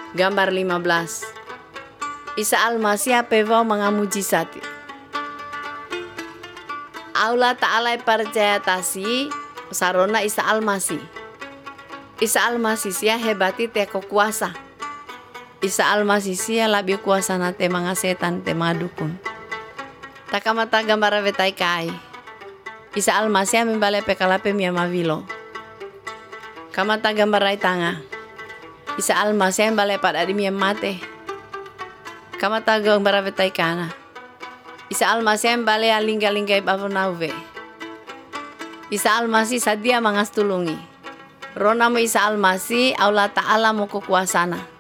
Gambar 15. Isa Al-Masih pevau mangamujizat. Allah Ta'ala percaya tasi sarona Isa Al-Masih. Isa Al-Masih sia hebati teko kuasa. Isa Al-Masih sia lebih kuasa nate mga setan te mga dukun. Takamata gambar vetai kai. Isa Al-Masih membale pekalape mia mavilo. Kamata gambar rai tanga. Isa Al-Masih bale pada di mia mate. Kamata gambar vetai kana. Isa Al-Masih bale alingga-lingga ibavonauve. Isa Al-Masih sadia mangas tulungi. Rona mo Isa Al-Masih Allah Ta'ala mo kukuasana.